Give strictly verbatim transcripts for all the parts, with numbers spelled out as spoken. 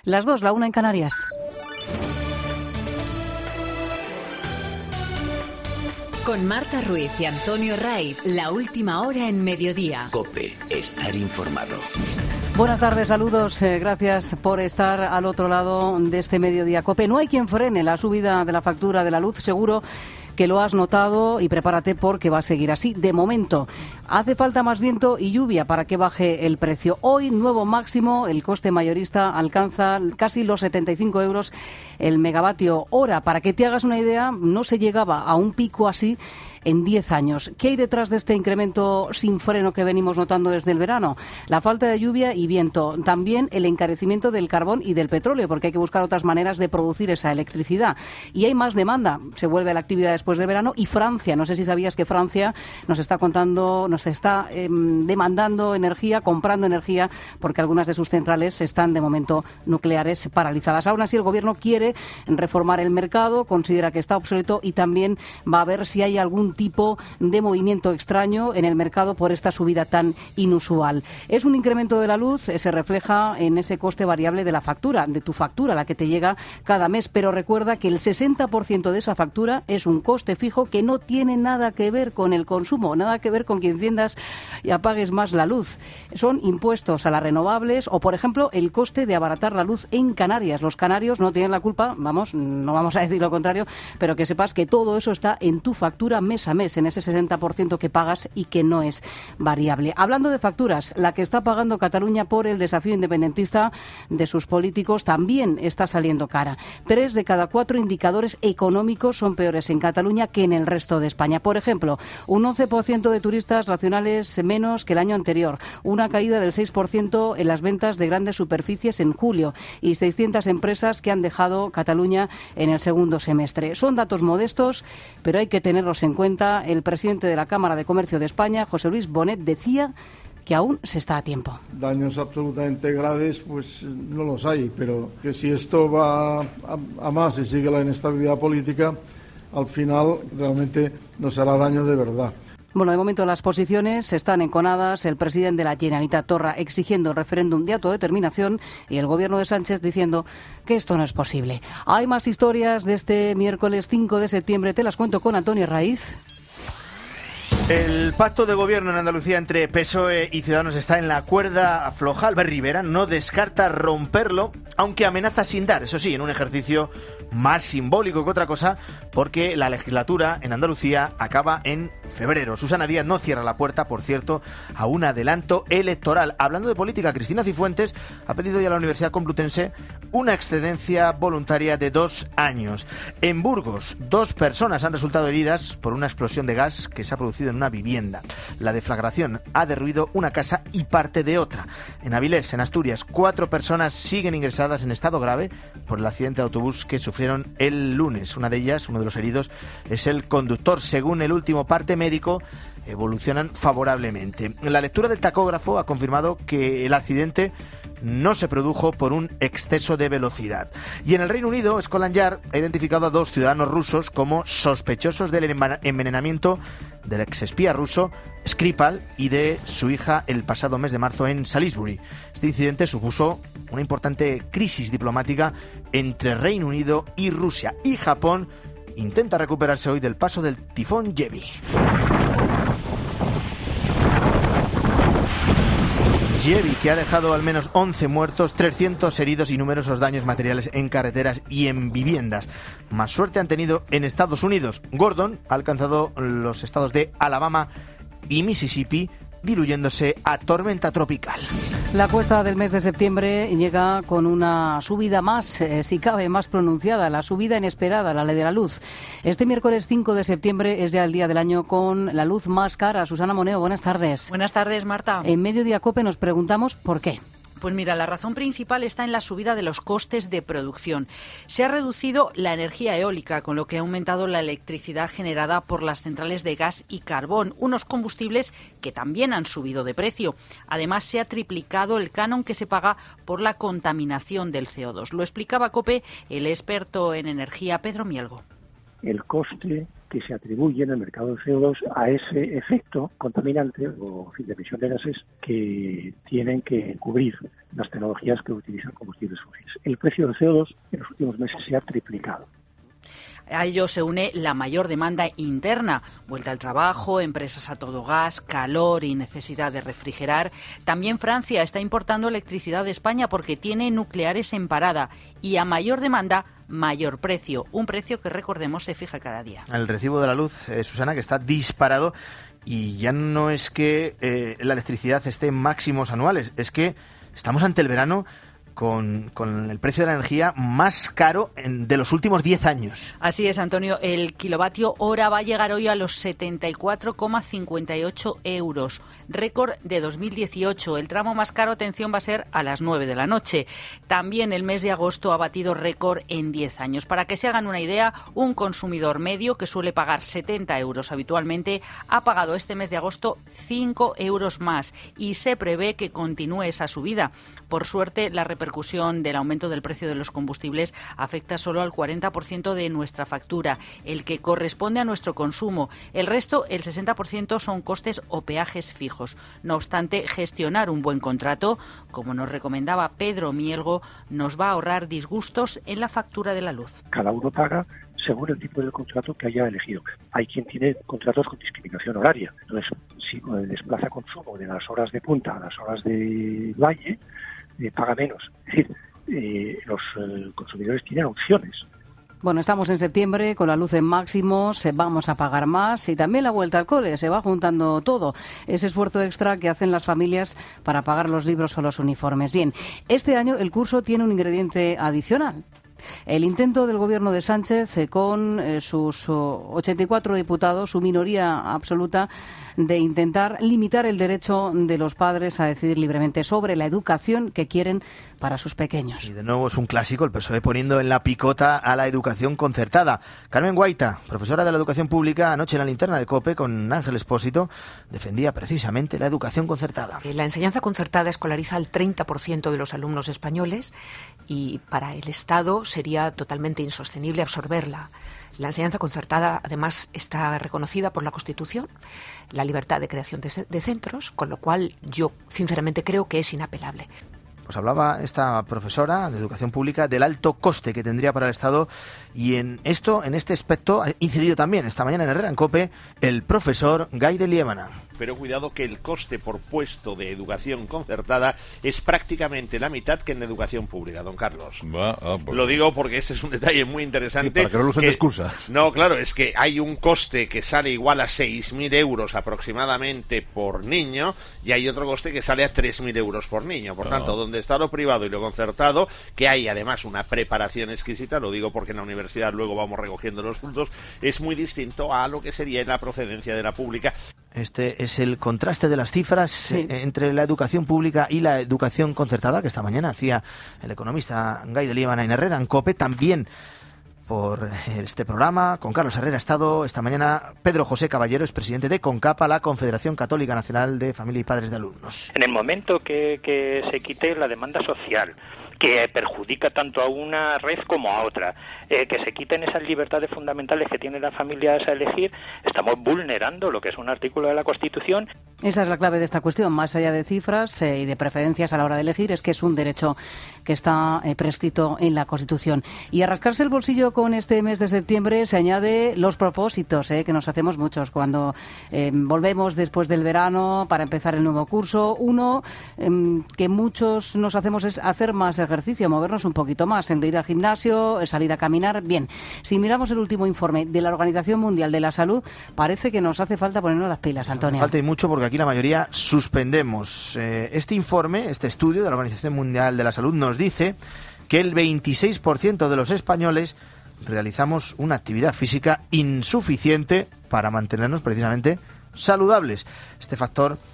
Las dos, la una en Canarias. Con Marta Ruiz y Antonio Raiz, la última hora en Mediodía. COPE, estar informado. Buenas tardes, saludos, eh, gracias por estar al otro lado de este Mediodía COPE. No hay quien frene la subida de la factura de la luz, seguro que lo has notado, y prepárate porque va a seguir así. De momento, hace falta más viento y lluvia para que baje el precio. Hoy, nuevo máximo, el coste mayorista alcanza casi los setenta y cinco euros el megavatio hora. Para que te hagas una idea, no se llegaba a un pico así en diez años. ¿Qué hay detrás de este incremento sin freno que venimos notando desde el verano? La falta de lluvia y viento. También el encarecimiento del carbón y del petróleo, porque hay que buscar otras maneras de producir esa electricidad. Y hay más demanda. Se vuelve a la actividad después del verano. Y Francia, no sé si sabías que Francia nos está contando, nos está eh, demandando energía, comprando energía, porque algunas de sus centrales están de momento nucleares paralizadas. Aún así, el gobierno quiere reformar el mercado, considera que está obsoleto y también va a ver si hay algún tipo de movimiento extraño en el mercado por esta subida tan inusual. Es un incremento de la luz, se refleja en ese coste variable de la factura, de tu factura, la que te llega cada mes, pero recuerda que el sesenta por ciento de esa factura es un coste fijo que no tiene nada que ver con el consumo, nada que ver con que enciendas y apagues más la luz. Son impuestos a las renovables o, por ejemplo, el coste de abaratar la luz en Canarias. Los canarios no tienen la culpa, vamos, no vamos a decir lo contrario, pero que sepas que todo eso está en tu factura mes a mes, en ese sesenta por ciento que pagas y que no es variable. Hablando de facturas, la que está pagando Cataluña por el desafío independentista de sus políticos también está saliendo cara. Tres de cada cuatro indicadores económicos son peores en Cataluña que en el resto de España. Por ejemplo, un once por ciento de turistas nacionales menos que el año anterior, una caída del seis por ciento en las ventas de grandes superficies en julio y seiscientas empresas que han dejado Cataluña en el segundo semestre. Son datos modestos, pero hay que tenerlos en cuenta. El presidente de la Cámara de Comercio de España, José Luis Bonet, decía que aún se está a tiempo. Daños absolutamente graves, pues no los hay, pero que si esto va a, a más y sigue la inestabilidad política, al final realmente nos hará daño de verdad. Bueno, de momento las posiciones están enconadas. El presidente de la Generalitat, Torra, exigiendo el referéndum de autodeterminación y el gobierno de Sánchez diciendo que esto no es posible. Hay más historias de este miércoles cinco de septiembre. Te las cuento con Antonio Raiz. El pacto de gobierno en Andalucía entre P S O E y Ciudadanos está en la cuerda floja. Albert Rivera no descarta romperlo, aunque amenaza sin dar, eso sí, en un ejercicio más simbólico que otra cosa, porque la legislatura en Andalucía acaba en febrero. Susana Díaz no cierra la puerta, por cierto, a un adelanto electoral. Hablando de política, Cristina Cifuentes ha pedido ya a la Universidad Complutense una excedencia voluntaria de dos años. En Burgos, dos personas han resultado heridas por una explosión de gas que se ha producido en una vivienda. La deflagración ha derruido una casa y parte de otra. En Avilés, en Asturias, cuatro personas siguen ingresadas en estado grave por el accidente de autobús que sufrieron el lunes. Una de ellas, uno de los heridos, es el conductor. Según el último parte médico, evolucionan favorablemente. La lectura del tacógrafo ha confirmado que el accidente no se produjo por un exceso de velocidad. Y en el Reino Unido, Scotland Yard ha identificado a dos ciudadanos rusos como sospechosos del envenenamiento del exespía ruso Skripal y de su hija el pasado mes de marzo en Salisbury. Este incidente supuso una importante crisis diplomática entre Reino Unido y Rusia. Y Japón intenta recuperarse hoy del paso del tifón Jebi. Jebi, que ha dejado al menos once muertos, trescientos heridos y numerosos daños materiales en carreteras y en viviendas. Más suerte han tenido en Estados Unidos. Gordon ha alcanzado los estados de Alabama y Mississippi, diluyéndose a tormenta tropical. La cuesta del mes de septiembre llega con una subida más, eh, si cabe, más pronunciada, la subida inesperada, la ley de la luz. Este miércoles cinco de septiembre es ya el día del año con la luz más cara. Susana Moneo, buenas tardes. Buenas tardes, Marta. En Mediodía COPE nos preguntamos por qué. Pues mira, la razón principal está en la subida de los costes de producción. Se ha reducido la energía eólica, con lo que ha aumentado la electricidad generada por las centrales de gas y carbón, unos combustibles que también han subido de precio. Además, se ha triplicado el canon que se paga por la contaminación del C O dos. Lo explicaba COPE el experto en energía Pedro Mielgo. el coste que se atribuye en el mercado de C O dos a ese efecto contaminante o de emisión de gases que tienen que cubrir las tecnologías que utilizan combustibles fósiles. El precio del C O dos en los últimos meses se ha triplicado. A ello se une la mayor demanda interna, vuelta al trabajo, empresas a todo gas, calor y necesidad de refrigerar. También Francia está importando electricidad de España porque tiene nucleares en parada y a mayor demanda, mayor precio. Un precio que, recordemos, se fija cada día. El recibo de la luz, eh, Susana, que está disparado y ya no es que eh, la electricidad esté en máximos anuales, es que estamos ante el verano Con, con el precio de la energía más caro en, de los últimos diez años. Así es, Antonio. El kilovatio hora va a llegar hoy a los setenta y cuatro coma cincuenta y ocho euros. Récord de dos mil dieciocho. El tramo más caro, atención, va a ser a las nueve de la noche. También el mes de agosto ha batido récord en diez años. Para que se hagan una idea, un consumidor medio que suele pagar setenta euros habitualmente ha pagado este mes de agosto cinco euros más y se prevé que continúe esa subida. Por suerte, la repercusión del aumento del precio de los combustibles afecta solo al cuarenta por ciento de nuestra factura, el que corresponde a nuestro consumo. El resto, el sesenta por ciento, son costes o peajes fijos. No obstante, gestionar un buen contrato, como nos recomendaba Pedro Mielgo, nos va a ahorrar disgustos en la factura de la luz. Cada uno paga según el tipo de contrato que haya elegido. Hay quien tiene contratos con discriminación horaria. Entonces, si desplaza consumo de las horas de punta a las horas de valle, eh, paga menos. Es decir, eh, los eh, consumidores tienen opciones. Bueno, estamos en septiembre con la luz en máximos, vamos a pagar más y también la vuelta al cole, se va juntando todo. Ese esfuerzo extra que hacen las familias para pagar los libros o los uniformes. Bien, este año el curso tiene un ingrediente adicional. El intento del gobierno de Sánchez, eh, con eh, sus oh, ochenta y cuatro diputados, su minoría absoluta, de intentar limitar el derecho de los padres a decidir libremente sobre la educación que quieren para sus pequeños. Y de nuevo es un clásico, el P S O E poniendo en la picota a la educación concertada. Carmen Guaita, profesora de la educación pública, anoche en la linterna de COPE con Ángel Expósito, defendía precisamente la educación concertada. La enseñanza concertada escolariza al treinta por ciento de los alumnos españoles y para el Estado sería totalmente insostenible absorberla. La enseñanza concertada, además, está reconocida por la Constitución, la libertad de creación de, de centros, con lo cual yo, sinceramente, creo que es inapelable. Pues hablaba esta profesora de educación pública del alto coste que tendría para el Estado y en esto, en este aspecto, ha incidido también esta mañana en Herrera en COPE el profesor Gai de Liébana. Pero cuidado que el coste por puesto de educación concertada es prácticamente la mitad que en educación pública, don Carlos. Va, ah, pues Lo digo porque ese es un detalle muy interesante. Sí, para que no lo usen de excusa. No, claro, es que hay un coste que sale igual a seis mil euros aproximadamente por niño y hay otro coste que sale a tres mil euros por niño. Por Claro. tanto, donde está lo privado y lo concertado, que hay además una preparación exquisita, lo digo porque en la universidad luego vamos recogiendo los frutos, es muy distinto a lo que sería en la procedencia de la pública. Este es el contraste de las cifras Sí. eh, entre la educación pública y la educación concertada que esta mañana hacía el economista Gai de Liébana en Herrera en COPE. También por este programa con Carlos Herrera ha estado esta mañana Pedro José Caballero, es presidente de CONCAPA, la Confederación Católica Nacional de Familia y Padres de Alumnos. En el momento que, que se quite la demanda social, que perjudica tanto a una red como a otra, eh, que se quiten esas libertades fundamentales que tienen las familias a elegir, estamos vulnerando lo que es un artículo de la Constitución. Esa es la clave de esta cuestión, más allá de cifras eh, y de preferencias a la hora de elegir, es que es un derecho que está eh, prescrito en la Constitución. Y a rascarse el bolsillo con este mes de septiembre se añade los propósitos, eh, que nos hacemos muchos cuando eh, volvemos después del verano para empezar el nuevo curso. Uno eh, que muchos nos hacemos es hacer más ejercicio, movernos un poquito más, el de ir al gimnasio, el salir a caminar. Bien, si miramos el último informe de la Organización Mundial de la Salud, parece que nos hace falta ponernos las pilas, Antonio. Falta y mucho porque aquí la mayoría suspendemos. Eh, este informe, este estudio de la Organización Mundial de la Salud nos dice que el veintiséis por ciento de los españoles realizamos una actividad física insuficiente para mantenernos precisamente saludables. Este factor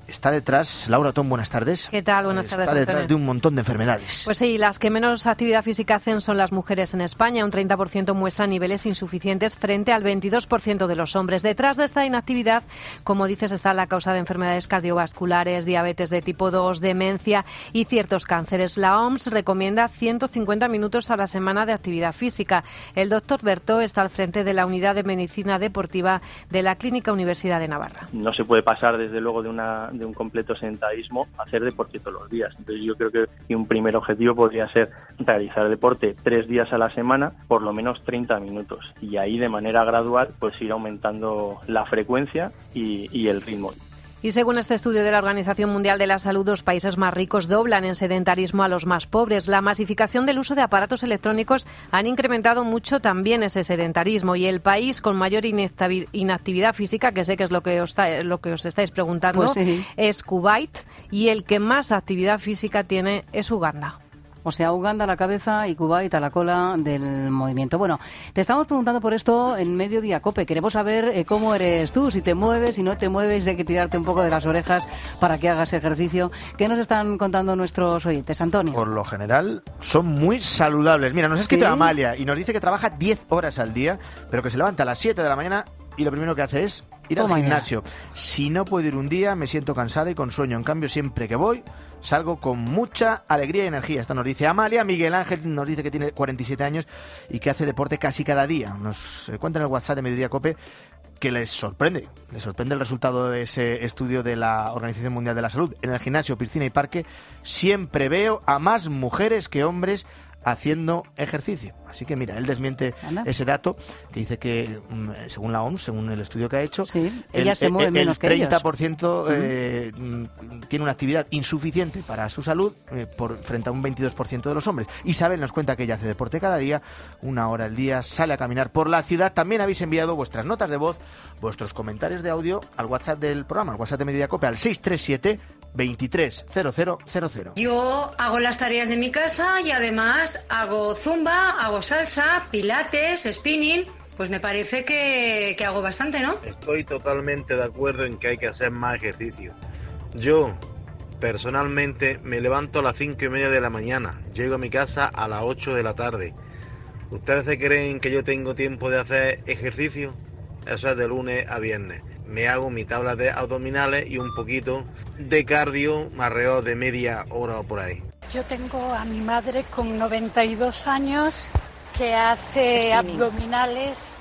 está detrás, Laura Tom, buenas tardes. ¿Qué tal? Buenas está tardes, Está detrás Antonio. de un montón de enfermedades. Pues sí, las que menos actividad física hacen son las mujeres en España. Un treinta por ciento muestra niveles insuficientes frente al veintidós por ciento de los hombres. Detrás de esta inactividad, como dices, está la causa de enfermedades cardiovasculares, diabetes de tipo dos, demencia y ciertos cánceres. La O M S recomienda ciento cincuenta minutos a la semana de actividad física. El doctor Bertó está al frente de la Unidad de Medicina Deportiva de la Clínica Universidad de Navarra. No se puede pasar, desde luego, de, una, de un completo sedentarismo a hacer deporte todos los días. Entonces yo creo que un primer objetivo podría ser realizar deporte tres días a la semana, por lo menos treinta minutos. Y ahí, de manera gradual, pues ir aumentando la frecuencia y, y el ritmo. Y según este estudio de la Organización Mundial de la Salud, los países más ricos doblan en sedentarismo a los más pobres. La masificación del uso de aparatos electrónicos han incrementado mucho también ese sedentarismo, y el país con mayor inactividad física, que sé que es lo que os, lo que os estáis preguntando, pues sí. es Kuwait, y el que más actividad física tiene es Uganda. O sea, Uganda a la cabeza y Kuwait a la cola del movimiento. Bueno, te estamos preguntando por esto en Mediodía Cope. Queremos saber eh, cómo eres tú, si te mueves, si no te mueves, hay que tirarte un poco de las orejas para que hagas ejercicio. ¿Qué nos están contando nuestros oyentes, Antonio? Por lo general, son muy saludables. Mira, nos ha escrito ¿Sí? Amalia y nos dice que trabaja diez horas al día, pero que se levanta a las siete de la mañana y lo primero que hace es ir al Toma gimnasio. Si no puedo ir un día, me siento cansada y con sueño. En cambio, siempre que voy, salgo con mucha alegría y energía. Esto nos dice Amalia. Miguel Ángel nos dice que tiene cuarenta y siete años y que hace deporte casi cada día. Nos eh, cuenta en el WhatsApp de Mediodía Cope que les sorprende. Les sorprende el resultado de ese estudio de la Organización Mundial de la Salud. En el gimnasio, piscina y parque siempre veo a más mujeres que hombres haciendo ejercicio. Así que mira, él desmiente Anda. ese dato que dice que, según la O M S, según el estudio que ha hecho, Sí, el, ellas se mueven el, menos el que ellos. treinta por ciento eh, tiene una actividad insuficiente para su salud eh, por, frente a un veintidós por ciento de los hombres. Isabel nos cuenta que ella hace deporte cada día, una hora al día, sale a caminar por la ciudad. También habéis enviado vuestras notas de voz, vuestros comentarios de audio al WhatsApp del programa, al WhatsApp de Mediodía Cope, al seis tres siete, veintitrés, cero cero cero cero. Yo hago las tareas de mi casa y además hago zumba, hago salsa, pilates, spinning. Pues me parece que, que hago bastante, ¿no? Estoy totalmente de acuerdo en que hay que hacer más ejercicio. Yo, personalmente, me levanto a las cinco y media de la mañana. Llego a mi casa a las ocho de la tarde. ¿Ustedes se creen que yo tengo tiempo de hacer ejercicio? Eso es de lunes a viernes. Me hago mi tabla de abdominales y un poquito de cardio, alrededor de media hora o por ahí. Yo tengo a mi madre con noventa y dos años que hace abdominales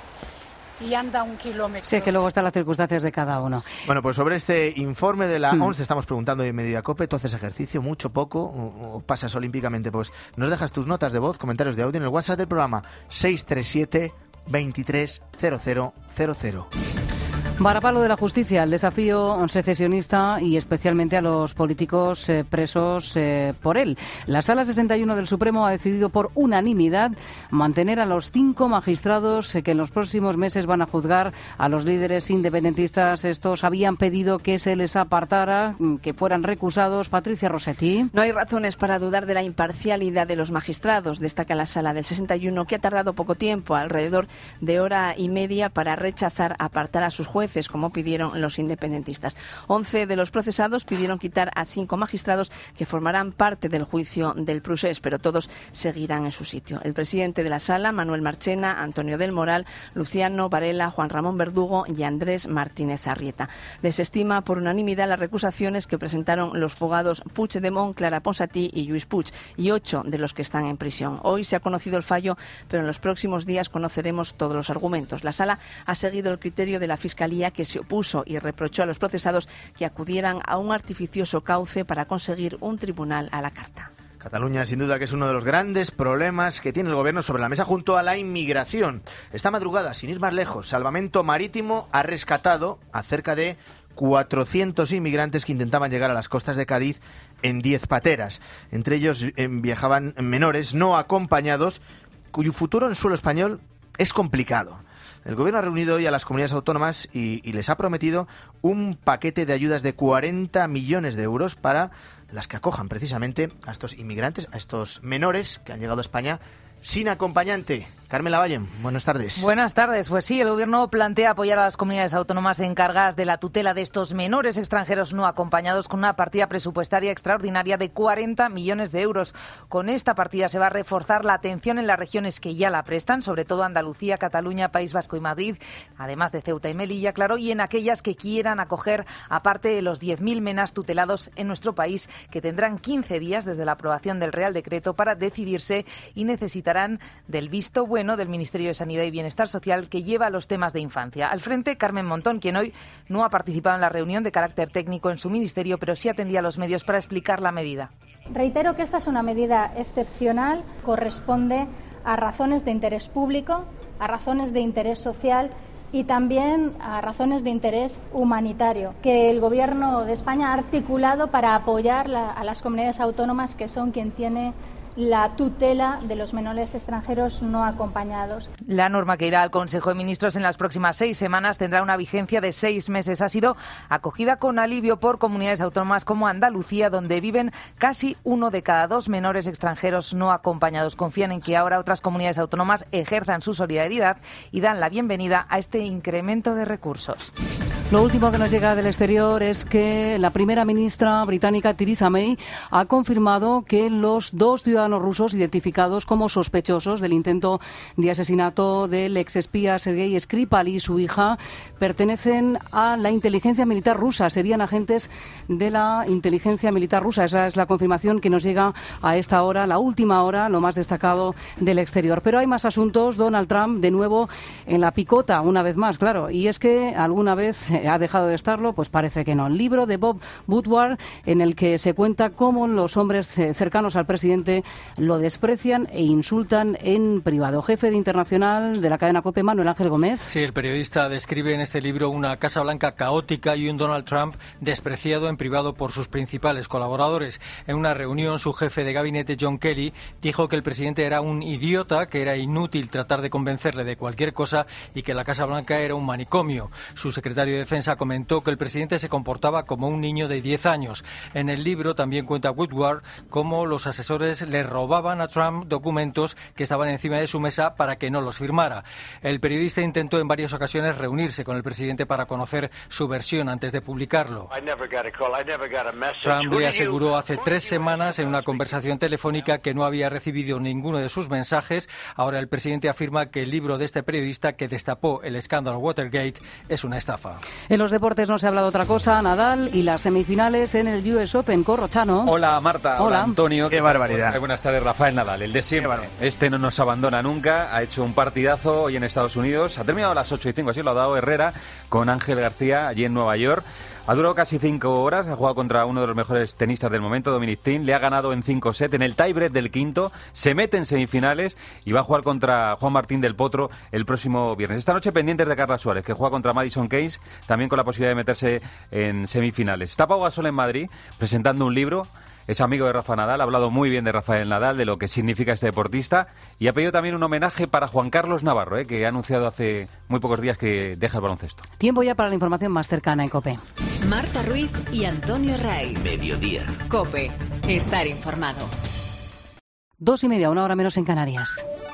y anda un kilómetro. Sí, que luego están las circunstancias de cada uno. Bueno, pues sobre este informe de la Hmm. O M S te estamos preguntando en Mediodía Cope, ¿tú haces ejercicio mucho, poco o, o pasas olímpicamente? Pues nos dejas tus notas de voz, comentarios de audio en el WhatsApp del programa seis tres siete, veintitrés, cero cero cero cero. Varapalo de la justicia, el desafío secesionista y especialmente a los políticos eh, presos eh, por él. La Sala sesenta y uno del Supremo ha decidido por unanimidad mantener a los cinco magistrados eh, que en los próximos meses van a juzgar a los líderes independentistas. Estos habían pedido que se les apartara, que fueran recusados. Patricia Rossetti. No hay razones para dudar de la imparcialidad de los magistrados, destaca la Sala del sesenta y uno, que ha tardado poco tiempo, alrededor de hora y media, para rechazar apartar a sus jueces, como pidieron los independentistas. Once de los procesados pidieron quitar a cinco magistrados que formarán parte del juicio del procés, pero todos seguirán en su sitio. El presidente de la Sala, Manuel Marchena, Antonio del Moral, Luciano Varela, Juan Ramón Verdugo y Andrés Martínez Arrieta. Desestima por unanimidad las recusaciones que presentaron los fugados Puigdemont, Clara Ponsatí y Lluís Puig, y ocho de los que están en prisión. Hoy se ha conocido el fallo, pero en los próximos días conoceremos todos los argumentos. La Sala ha seguido el criterio de la Fiscalía, que se opuso y reprochó a los procesados que acudieran a un artificioso cauce para conseguir un tribunal a la carta. Cataluña, sin duda, que es uno de los grandes problemas que tiene el gobierno sobre la mesa junto a la inmigración. Esta madrugada, sin ir más lejos, Salvamento Marítimo ha rescatado a cerca de cuatrocientos inmigrantes que intentaban llegar a las costas de Cádiz en diez pateras. Entre ellos eh, viajaban menores no acompañados, cuyo futuro en suelo español es complicado. El Gobierno ha reunido hoy a las comunidades autónomas y, y les ha prometido un paquete de ayudas de cuarenta millones de euros para las que acojan precisamente a estos inmigrantes, a estos menores que han llegado a España sin acompañante. Carmela Valle, buenas tardes. Buenas tardes. Pues sí, el Gobierno plantea apoyar a las comunidades autónomas encargadas de la tutela de estos menores extranjeros no acompañados con una partida presupuestaria extraordinaria de cuarenta millones de euros. Con esta partida se va a reforzar la atención en las regiones que ya la prestan, sobre todo Andalucía, Cataluña, País Vasco y Madrid, además de Ceuta y Melilla, claro, y en aquellas que quieran acoger, aparte de los diez mil menas tutelados en nuestro país, que tendrán quince días desde la aprobación del Real Decreto para decidirse y necesitarán del visto bueno del Ministerio de Sanidad y Bienestar Social, que lleva los temas de infancia. Al frente, Carmen Montón, quien hoy no ha participado en la reunión de carácter técnico en su ministerio, pero sí atendía a los medios para explicar la medida. Reitero que esta es una medida excepcional, corresponde a razones de interés público, a razones de interés social y también a razones de interés humanitario, que el Gobierno de España ha articulado para apoyar la, a las comunidades autónomas, que son quien tiene la tutela de los menores extranjeros no acompañados. La norma, que irá al Consejo de Ministros en las próximas seis semanas, tendrá una vigencia de seis meses. Ha sido acogida con alivio por comunidades autónomas como Andalucía, donde viven casi uno de cada dos menores extranjeros no acompañados. Confían en que ahora otras comunidades autónomas ejerzan su solidaridad y dan la bienvenida a este incremento de recursos. Lo último que nos llega del exterior es que la primera ministra británica, Theresa May, ha confirmado que los dos ciudadanos rusos identificados como sospechosos del intento de asesinato del exespía Sergei Skripal y su hija pertenecen a la inteligencia militar rusa, serían agentes de la inteligencia militar rusa. Esa es la confirmación que nos llega a esta hora, la última hora, lo más destacado del exterior. Pero hay más asuntos. Donald Trump, de nuevo, en la picota, una vez más, claro. Y es que alguna vez ha dejado de estarlo, pues parece que no. El libro de Bob Woodward, en el que se cuenta cómo los hombres cercanos al presidente lo desprecian e insultan en privado. Jefe de internacional de la cadena COPE, Manuel Ángel Gómez. Sí, el periodista describe en este libro una Casa Blanca caótica y un Donald Trump despreciado en privado por sus principales colaboradores. En una reunión, su jefe de gabinete, John Kelly, dijo que el presidente era un idiota, que era inútil tratar de convencerle de cualquier cosa y que la Casa Blanca era un manicomio. Su secretario de Defensa comentó que el presidente se comportaba como un niño de diez años. En el libro también cuenta Woodward cómo los asesores le robaban a Trump documentos que estaban encima de su mesa para que no los firmara. El periodista intentó en varias ocasiones reunirse con el presidente para conocer su versión antes de publicarlo. Trump le aseguró hace tres semanas en una conversación telefónica que no había recibido ninguno de sus mensajes. Ahora el presidente afirma que el libro de este periodista, que destapó el escándalo Watergate, es una estafa. En los deportes no se habla de otra cosa. Nadal y las semifinales en el U S Open. Corrochano. Hola, Marta. Hola, Hola Antonio. Qué barbaridad. Pues, buenas tardes, Rafael Nadal, el de siempre. Este no nos abandona nunca. Ha hecho un partidazo hoy en Estados Unidos. Ha terminado a las ocho y cinco, así lo ha dado Herrera con Ángel García allí en Nueva York. Ha durado casi cinco horas, ha jugado contra uno de los mejores tenistas del momento, Dominic Thiem, le ha ganado en cinco sets, en el tiebreak del quinto, se mete en semifinales y va a jugar contra Juan Martín del Potro el próximo viernes. Esta noche pendientes de Carla Suárez, que juega contra Madison Keys, también con la posibilidad de meterse en semifinales. Está Pau Gasol en Madrid presentando un libro. Es amigo de Rafa Nadal, ha hablado muy bien de Rafael Nadal, de lo que significa este deportista, y ha pedido también un homenaje para Juan Carlos Navarro, ¿eh? que ha anunciado hace muy pocos días que deja el baloncesto. Tiempo ya para la información más cercana en COPE. Marta Ruiz y Antonio Raiz. Mediodía. COPE. Estar informado. Dos y media, una hora menos en Canarias.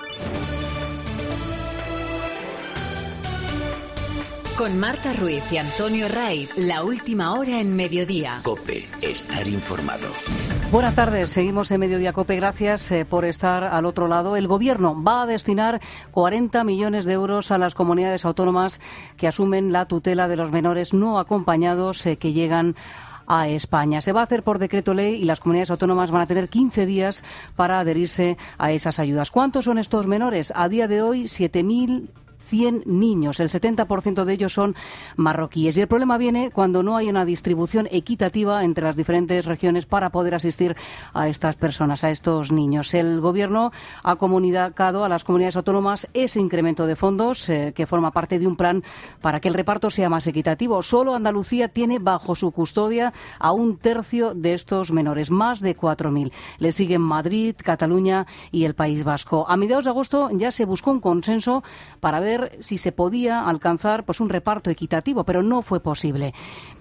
Con Marta Ruiz y Antonio Raiz, la última hora en Mediodía. COPE, estar informado. Buenas tardes, seguimos en Mediodía COPE. Gracias eh, por estar al otro lado. El Gobierno va a destinar cuarenta millones de euros a las comunidades autónomas que asumen la tutela de los menores no acompañados eh, que llegan a España. Se va a hacer por decreto ley y las comunidades autónomas van a tener quince días para adherirse a esas ayudas. ¿Cuántos son estos menores? A día de hoy, siete mil cien niños, el setenta por ciento de ellos son marroquíes. Y el problema viene cuando no hay una distribución equitativa entre las diferentes regiones para poder asistir a estas personas, a estos niños. El Gobierno ha comunicado a las comunidades autónomas ese incremento de fondos eh, que forma parte de un plan para que el reparto sea más equitativo. Solo Andalucía tiene bajo su custodia a un tercio de estos menores, más de cuatro mil. Le siguen Madrid, Cataluña y el País Vasco. A mediados de agosto ya se buscó un consenso para ver si se podía alcanzar pues un reparto equitativo, pero no fue posible.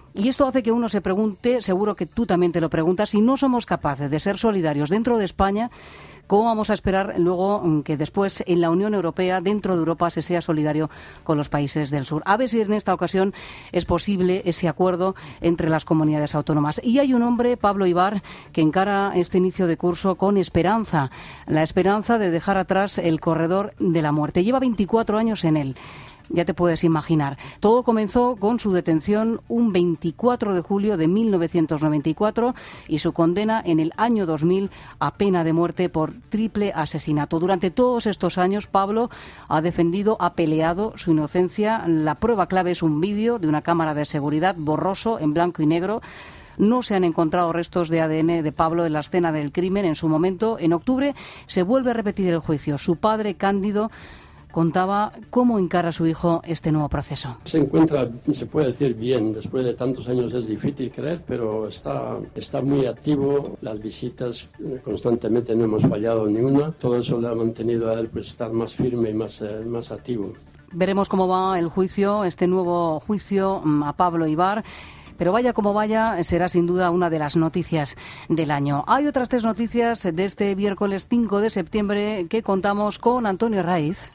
Y esto hace que uno se pregunte, seguro que tú también te lo preguntas, si no somos capaces de ser solidarios dentro de España, ¿cómo vamos a esperar luego que después en la Unión Europea, dentro de Europa, se sea solidario con los países del sur? A ver si en esta ocasión es posible ese acuerdo entre las comunidades autónomas. Y hay un hombre, Pablo Ibar, que encara este inicio de curso con esperanza, la esperanza de dejar atrás el corredor de la muerte. Lleva veinticuatro años en él. Ya te puedes imaginar. Todo comenzó con su detención un veinticuatro de julio de mil novecientos noventa y cuatro y su condena en el año dos mil a pena de muerte por triple asesinato. Durante todos estos años, Pablo ha defendido, ha peleado su inocencia. La prueba clave es un vídeo de una cámara de seguridad borroso en blanco y negro. No se han encontrado restos de A D N de Pablo en la escena del crimen en su momento. En octubre se vuelve a repetir el juicio. Su padre, Cándido, contaba cómo encara a su hijo este nuevo proceso. Se encuentra, se puede decir, bien. Después de tantos años es difícil creer, pero está, está muy activo. Las visitas constantemente, no hemos fallado ni una. Todo eso le ha mantenido a él pues estar más firme y más, eh, más activo. Veremos cómo va el juicio, este nuevo juicio a Pablo Ibar. Pero vaya como vaya, será sin duda una de las noticias del año. Hay otras tres noticias de este miércoles cinco de septiembre que contamos con Antonio Raiz.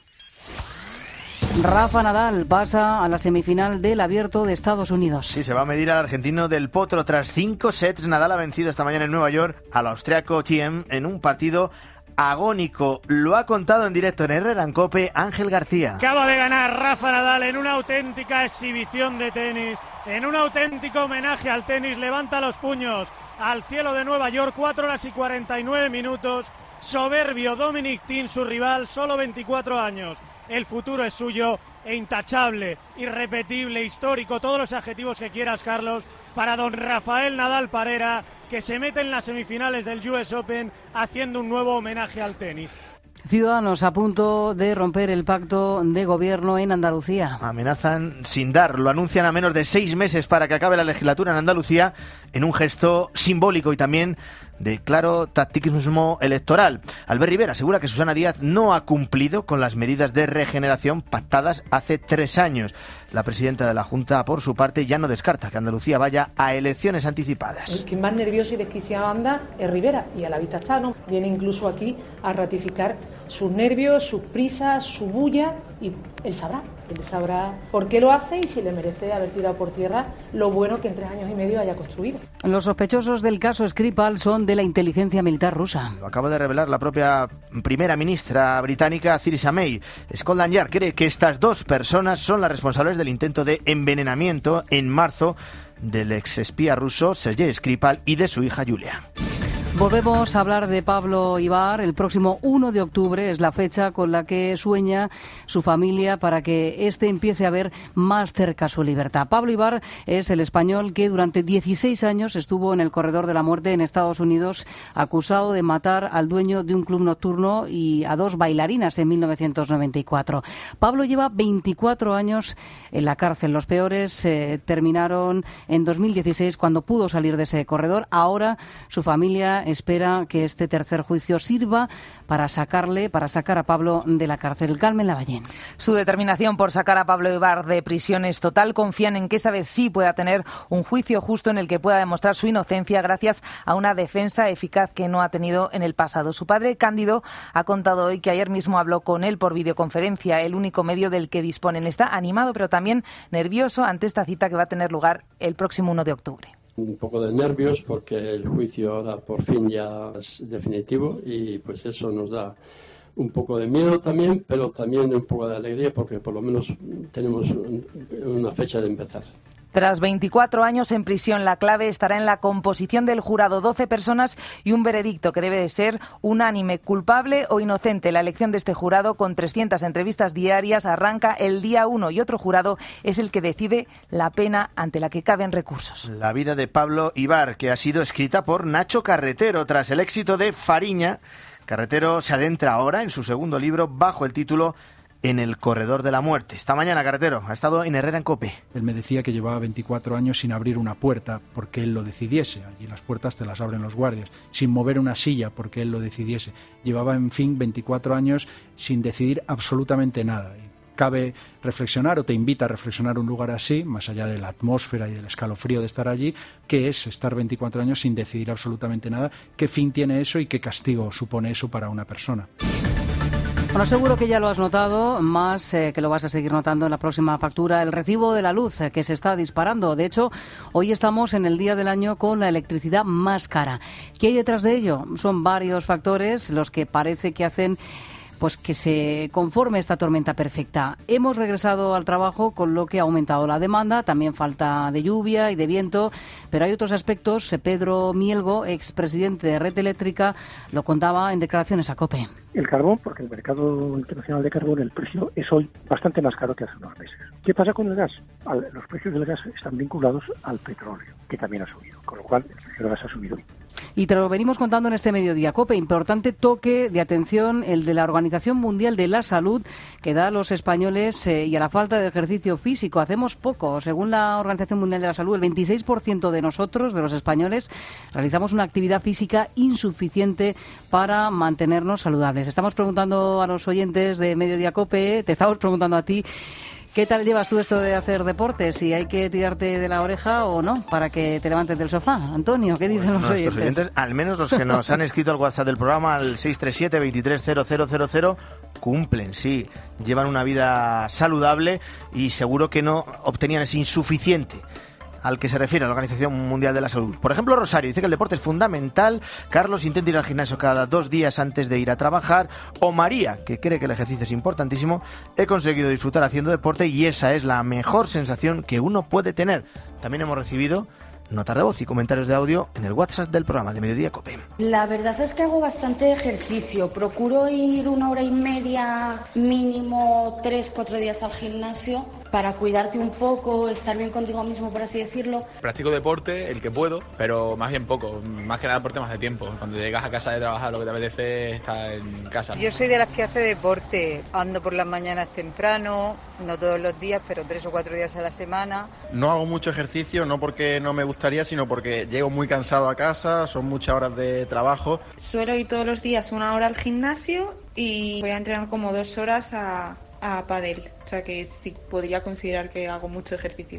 Rafa Nadal pasa a la semifinal del Abierto de Estados Unidos. Sí, se va a medir al argentino del Potro. Tras cinco sets, Nadal ha vencido esta mañana en Nueva York al austriaco Thiem en un partido agónico. Lo ha contado en directo en Herrera en Cope Ángel García. Acaba de ganar Rafa Nadal en una auténtica exhibición de tenis, en un auténtico homenaje al tenis. Levanta los puños al cielo de Nueva York, cuatro horas y cuarenta y nueve minutos. Soberbio Dominic Thiem, su rival, solo veinticuatro años. El futuro es suyo e intachable, irrepetible, histórico, todos los adjetivos que quieras, Carlos, para don Rafael Nadal Parera, que se mete en las semifinales del U S Open haciendo un nuevo homenaje al tenis. Ciudadanos a punto de romper el pacto de gobierno en Andalucía. Amenazan sin dar, lo anuncian a menos de seis meses para que acabe la legislatura en Andalucía, en un gesto simbólico y también de claro tacticismo electoral. Albert Rivera asegura que Susana Díaz no ha cumplido con las medidas de regeneración pactadas hace tres años. La presidenta de la Junta, por su parte, ya no descarta que Andalucía vaya a elecciones anticipadas. El que más nervioso y desquiciado anda es Rivera, y a la vista está, ¿no? Viene incluso aquí a ratificar sus nervios, sus prisas, su bulla, y él sabrá, él sabrá por qué lo hace y si le merece haber tirado por tierra lo bueno que en tres años y medio haya construido. Los sospechosos del caso Skripal son de la inteligencia militar rusa. Lo acaba de revelar la propia primera ministra británica, Theresa May. Scotland Yard cree que estas dos personas son las responsables del intento de envenenamiento en marzo del exespía ruso Sergei Skripal y de su hija Yulia. Volvemos a hablar de Pablo Ibar. El próximo uno de octubre es la fecha con la que sueña su familia para que éste empiece a ver más cerca su libertad. Pablo Ibar es el español que durante dieciséis años estuvo en el corredor de la muerte en Estados Unidos, acusado de matar al dueño de un club nocturno y a dos bailarinas en mil novecientos noventa y cuatro. Pablo lleva veinticuatro años en la cárcel. Los peores eh, terminaron en dos mil dieciséis, cuando pudo salir de ese corredor. Ahora su familia espera que este tercer juicio sirva para sacarle, para sacar a Pablo de la cárcel. Carmen Lavallén. Su determinación por sacar a Pablo Ibar de prisión es total. Confían en que esta vez sí pueda tener un juicio justo en el que pueda demostrar su inocencia gracias a una defensa eficaz que no ha tenido en el pasado. Su padre, Cándido, ha contado hoy que ayer mismo habló con él por videoconferencia, el único medio del que disponen. Está animado, pero también nervioso ante esta cita que va a tener lugar el próximo uno de octubre. Un poco de nervios porque el juicio ahora por fin ya es definitivo y pues eso nos da un poco de miedo también, pero también un poco de alegría porque por lo menos tenemos una fecha de empezar. Tras veinticuatro años en prisión, la clave estará en la composición del jurado, doce personas y un veredicto que debe de ser unánime, culpable o inocente. La elección de este jurado, con trescientas entrevistas diarias, arranca el día uno y otro jurado es el que decide la pena ante la que caben recursos. La vida de Pablo Ibar, que ha sido escrita por Nacho Carretero tras el éxito de Fariña. Carretero se adentra ahora en su segundo libro bajo el título En el corredor de la muerte. Esta mañana, Carretero ha estado en Herrera en Cope. Él me decía que llevaba veinticuatro años sin abrir una puerta porque él lo decidiese. Allí las puertas te las abren los guardias. Sin mover una silla porque él lo decidiese. Llevaba, en fin, veinticuatro años sin decidir absolutamente nada. cabe reflexionar o te invita a reflexionar un lugar así, más allá de la atmósfera y del escalofrío de estar allí, qué es estar veinticuatro años sin decidir absolutamente nada, qué fin tiene eso y qué castigo supone eso para una persona. Bueno, seguro que ya lo has notado, más eh, que lo vas a seguir notando en la próxima factura, el recibo de la luz eh, que se está disparando. De hecho, hoy estamos en el día del año con la electricidad más cara. ¿Qué hay detrás de ello? Son varios factores los que parece que hacen pues que se conforme esta tormenta perfecta. Hemos regresado al trabajo, con lo que ha aumentado la demanda, también falta de lluvia y de viento, pero hay otros aspectos. Pedro Mielgo, expresidente de Red Eléctrica, lo contaba en declaraciones a COPE. El carbón, porque el mercado internacional de carbón, el precio es hoy bastante más caro que hace unos meses. ¿Qué pasa con el gas? Los precios del gas están vinculados al petróleo, que también ha subido, con lo cual el precio del gas ha subido hoy. Y te lo venimos contando en este mediodía. COPE, importante toque de atención, el de la Organización Mundial de la Salud, que da a los españoles eh, y a la falta de ejercicio físico. Hacemos poco. Según la Organización Mundial de la Salud, el veintiséis por ciento de nosotros, de los españoles, realizamos una actividad física insuficiente para mantenernos saludables. Estamos preguntando a los oyentes de Mediodía COPE, te estamos preguntando a ti, ¿qué tal llevas tú esto de hacer deporte? Si hay que tirarte de la oreja o no, para que te levantes del sofá. Antonio, ¿qué dicen pues los oyentes? oyentes? Al menos los que nos han escrito al WhatsApp del programa, al seis tres siete, veintitrés cero cero cero cero, cumplen, sí. Llevan una vida saludable y seguro que no obtenían ese insuficiente al que se refiere la Organización Mundial de la Salud. Por ejemplo, Rosario dice que el deporte es fundamental. Carlos intenta ir al gimnasio cada dos días antes de ir a trabajar. O María, que cree que el ejercicio es importantísimo. He conseguido disfrutar haciendo deporte y esa es la mejor sensación que uno puede tener. También hemos recibido notas de voz y comentarios de audio en el WhatsApp del programa de Mediodía COPE. La verdad es que hago bastante ejercicio. Procuro ir una hora y media, mínimo tres, cuatro días al gimnasio, para cuidarte un poco, estar bien contigo mismo, por así decirlo. Practico deporte, el que puedo, pero más bien poco, más que nada por temas de tiempo. Cuando llegas a casa de trabajar, lo que te apetece es estar en casa. Yo soy de las que hace deporte, ando por las mañanas temprano, no todos los días, pero tres o cuatro días a la semana. No hago mucho ejercicio, no porque no me gustaría, sino porque llego muy cansado a casa, son muchas horas de trabajo. Suelo ir todos los días una hora al gimnasio y voy a entrenar como dos horas a... a pádel, o sea que sí podría considerar que hago mucho ejercicio.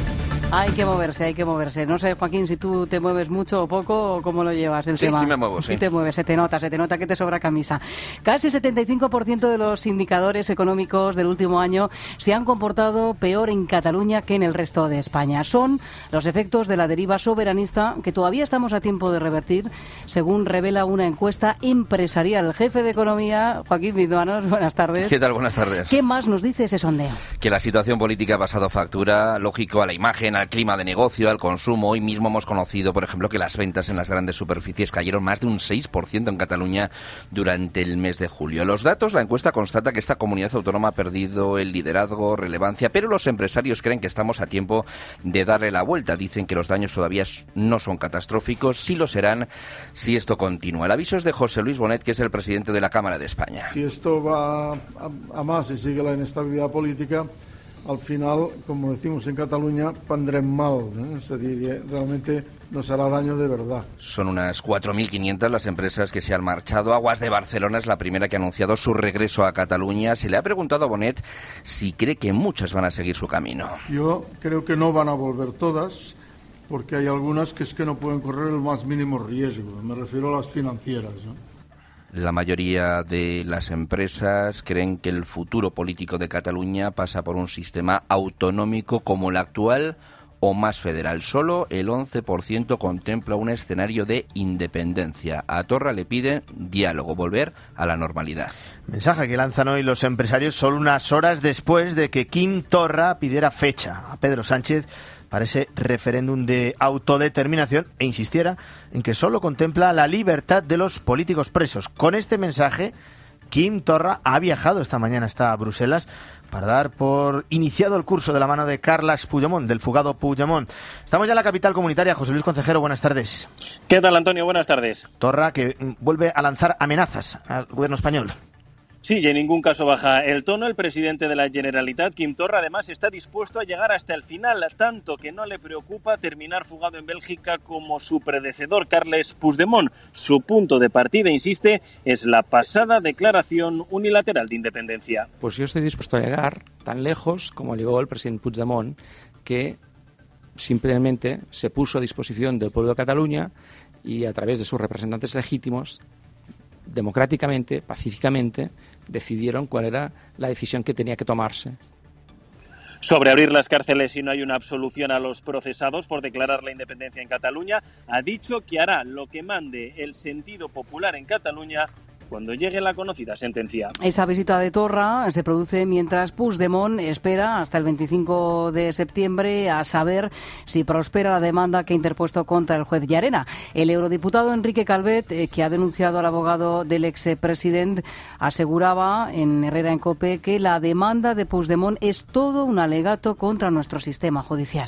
Hay que moverse, hay que moverse. No sé, Joaquín, si tú te mueves mucho o poco, o cómo lo llevas el sí, tema. Sí, me muevo, sí. Sí te mueves, se te nota, se te nota que te sobra camisa. Casi el setenta y cinco por ciento de los indicadores económicos del último año se han comportado peor en Cataluña que en el resto de España. Son los efectos de la deriva soberanista que todavía estamos a tiempo de revertir, según revela una encuesta empresarial. El jefe de Economía, Joaquín Viduanos, buenas tardes. ¿Qué tal? Buenas tardes. ¿Qué más nos dice ese sondeo? Que la situación política ha pasado factura, lógico, a la imagen, al clima de negocio, al consumo. Hoy mismo hemos conocido, por ejemplo, que las ventas en las grandes superficies cayeron más de un seis por ciento en Cataluña durante el mes de julio. Los datos, la encuesta constata que esta comunidad autónoma ha perdido el liderazgo, relevancia, pero los empresarios creen que estamos a tiempo de darle la vuelta. Dicen que los daños todavía no son catastróficos, sí lo serán si esto continúa. El aviso es de José Luis Bonet, que es el presidente de la Cámara de España. Si esto va a, a más y sigue la inestabilidad política, al final, como decimos en Cataluña, prendrem mal, ¿eh? Es decir, realmente nos hará daño de verdad. Son unas cuatro mil quinientas las empresas que se han marchado. Aguas de Barcelona es la primera que ha anunciado su regreso a Cataluña. Se le ha preguntado a Bonet si cree que muchas van a seguir su camino. Yo creo que no van a volver todas, porque hay algunas que es que no pueden correr el más mínimo riesgo. Me refiero a las financieras, ¿no? La mayoría de las empresas creen que el futuro político de Cataluña pasa por un sistema autonómico como el actual o más federal. Solo el once por ciento contempla un escenario de independencia. A Torra le piden diálogo, volver a la normalidad. Mensaje que lanzan hoy los empresarios solo unas horas después de que Quim Torra pidiera fecha a Pedro Sánchez para ese referéndum de autodeterminación e insistiera en que solo contempla la libertad de los políticos presos. Con este mensaje, Quim Torra ha viajado esta mañana hasta Bruselas para dar por iniciado el curso de la mano de Carles Puigdemont, del fugado Puigdemont. Estamos ya en la capital comunitaria. José Luis Concejero, buenas tardes. ¿Qué tal, Antonio? Buenas tardes. Torra, que vuelve a lanzar amenazas al gobierno español. Sí, y en ningún caso baja el tono. El presidente de la Generalitat, Quim Torra, además está dispuesto a llegar hasta el final, tanto que no le preocupa terminar fugado en Bélgica como su predecesor, Carles Puigdemont. Su punto de partida, insiste, es la pasada declaración unilateral de independencia. Pues yo estoy dispuesto a llegar tan lejos como llegó el presidente Puigdemont, que simplemente se puso a disposición del pueblo de Cataluña y a través de sus representantes legítimos, democráticamente, pacíficamente, decidieron cuál era la decisión que tenía que tomarse. Sobre abrir las cárceles si no hay una absolución a los procesados por declarar la independencia en Cataluña, ha dicho que hará lo que mande el sentido popular en Cataluña cuando llegue la conocida sentencia. Esa visita de Torra se produce mientras Puigdemont espera hasta el veinticinco de septiembre a saber si prospera la demanda que ha interpuesto contra el juez Llarena. El eurodiputado Enrique Calvet, eh, que ha denunciado al abogado del expresidente, aseguraba en Herrera en COPE que la demanda de Puigdemont es todo un alegato contra nuestro sistema judicial.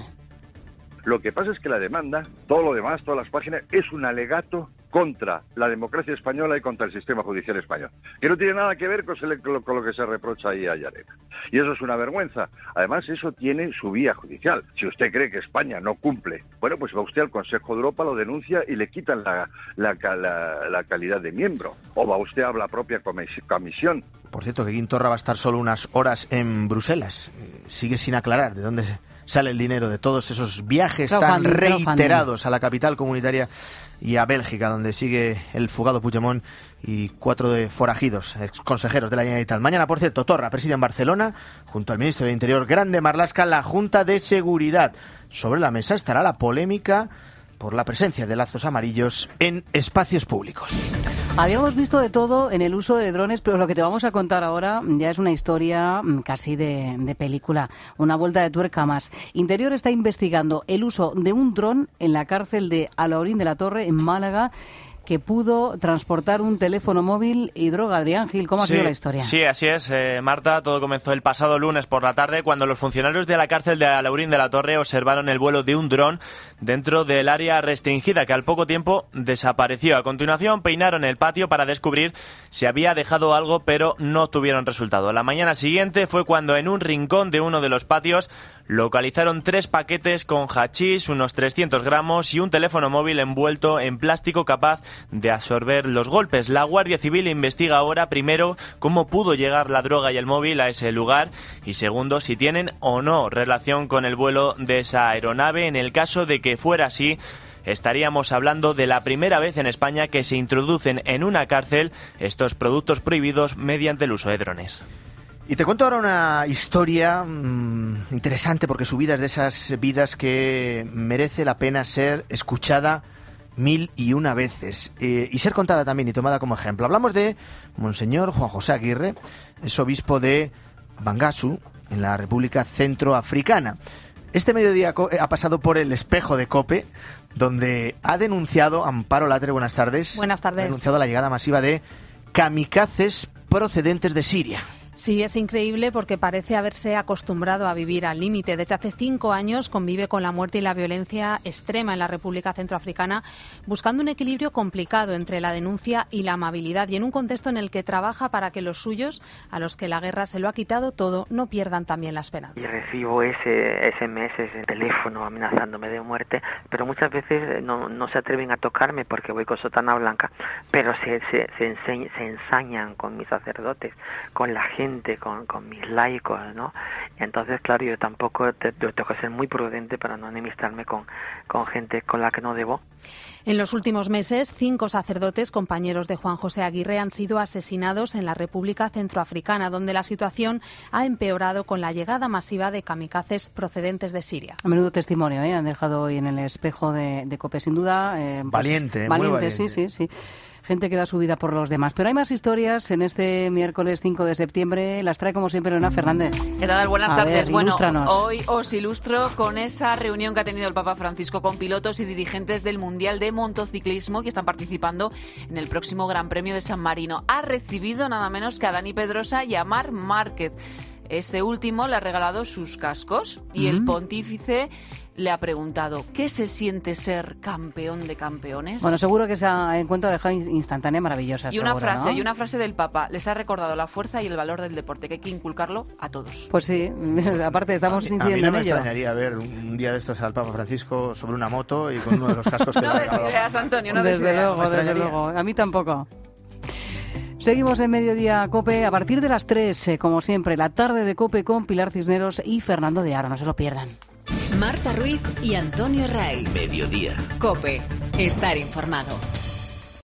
Lo que pasa es que la demanda, todo lo demás, todas las páginas, es un alegato contra la democracia española y contra el sistema judicial español, que no tiene nada que ver con, con lo que se reprocha ahí a Llarena. Y eso es una vergüenza. Además, eso tiene su vía judicial. Si usted cree que España no cumple, bueno, pues va usted al Consejo de Europa, lo denuncia y le quitan la, la, la, la calidad de miembro. O va usted a la propia comisión. Por cierto, que Quim Torra va a estar solo unas horas en Bruselas. Sigue sin aclarar de dónde sale el dinero de todos esos viajes tan reiterados a la capital comunitaria y a Bélgica, donde sigue el fugado Puigdemont y cuatro de forajidos, ex consejeros de la Generalitat. Mañana, por cierto, Torra preside en Barcelona, junto al ministro del Interior, Grande Marlaska, la Junta de Seguridad. Sobre la mesa estará la polémica por la presencia de lazos amarillos en espacios públicos. Habíamos visto de todo en el uso de drones, pero lo que te vamos a contar ahora ya es una historia casi de, de película, una vuelta de tuerca más. Interior está investigando el uso de un dron en la cárcel de Alhaurín de la Torre, en Málaga, que pudo transportar un teléfono móvil y droga. Adrián Gil, ¿cómo ha sí, sido la historia? Sí, así es, eh, Marta. Todo comenzó el pasado lunes por la tarde, cuando los funcionarios de la cárcel de Alhaurín de la Torre observaron el vuelo de un dron dentro del área restringida, que al poco tiempo desapareció. A continuación, peinaron el patio para descubrir si había dejado algo, pero no tuvieron resultado. La mañana siguiente fue cuando en un rincón de uno de los patios localizaron tres paquetes con hachís, unos trescientos gramos y un teléfono móvil envuelto en plástico capaz de absorber los golpes. La Guardia Civil investiga ahora, primero, cómo pudo llegar la droga y el móvil a ese lugar y, segundo, si tienen o no relación con el vuelo de esa aeronave. En el caso de que fuera así, estaríamos hablando de la primera vez en España que se introducen en una cárcel estos productos prohibidos mediante el uso de drones. Y te cuento ahora una historia mmm, interesante, porque su vida es de esas vidas que merece la pena ser escuchada mil y una veces eh, y ser contada también y tomada como ejemplo. Hablamos de Monseñor Juan José Aguirre, es obispo de Bangassou, en la República Centroafricana. Este mediodía ha pasado por el espejo de COPE, donde ha denunciado, Amparo Latre, buenas tardes. Buenas tardes. Ha denunciado la llegada masiva de kamikazes procedentes de Siria. Sí, es increíble porque parece haberse acostumbrado a vivir al límite. Desde hace cinco años convive con la muerte y la violencia extrema en la República Centroafricana, buscando un equilibrio complicado entre la denuncia y la amabilidad, y en un contexto en el que trabaja para que los suyos, a los que la guerra se lo ha quitado todo, no pierdan también la esperanza. Y recibo ese S M S, ese teléfono amenazándome de muerte, pero muchas veces no, no se atreven a tocarme porque voy con sotana blanca, pero se, se, se, enseñ, se ensañan con mis sacerdotes, con la gente, Con, con mis laicos, ¿no? Entonces, claro, yo tampoco te, yo tengo que ser muy prudente para no enemistarme con, con gente con la que no debo. En los últimos meses, cinco sacerdotes, compañeros de Juan José Aguirre, han sido asesinados en la República Centroafricana, donde la situación ha empeorado con la llegada masiva de kamikazes procedentes de Siria. A menudo testimonio, ¿eh? Han dejado hoy en el espejo de, de COPE, sin duda. Eh, pues, valiente, valiente, muy valiente. Sí, sí, sí. Gente que da su vida por los demás. Pero hay más historias en este miércoles cinco de septiembre. Las trae, como siempre, Elena Fernández. ¿Qué tal? Buenas A tardes. Ver, bueno, ilústranos. hoy os ilustro con esa reunión que ha tenido el Papa Francisco con pilotos y dirigentes del Mundial de Motociclismo que están participando en el próximo Gran Premio de San Marino. Ha recibido nada menos que a Dani Pedrosa y a Marc Márquez. Este último le ha regalado sus cascos y mm. el pontífice le ha preguntado ¿qué se siente ser campeón de campeones? Bueno, seguro que ese encuentro ha dejado instantánea maravillosa. Y una seguro, frase, ¿no? y una frase del Papa. Les ha recordado la fuerza y el valor del deporte, que hay que inculcarlo a todos. Pues sí, aparte estamos incidiendo a mí no me en ello. extrañaría ver un día de estos al Papa Francisco sobre una moto y con uno de los cascos que No le ha des regalado. ideas, Antonio, no des Desde ideas. luego, desde luego. A mí tampoco. Seguimos en Mediodía COPE a partir de las tres, eh, como siempre, la tarde de COPE con Pilar Cisneros y Fernando de Aro. No se lo pierdan. Marta Ruiz y Antonio Ray. Mediodía. COPE. Estar informado.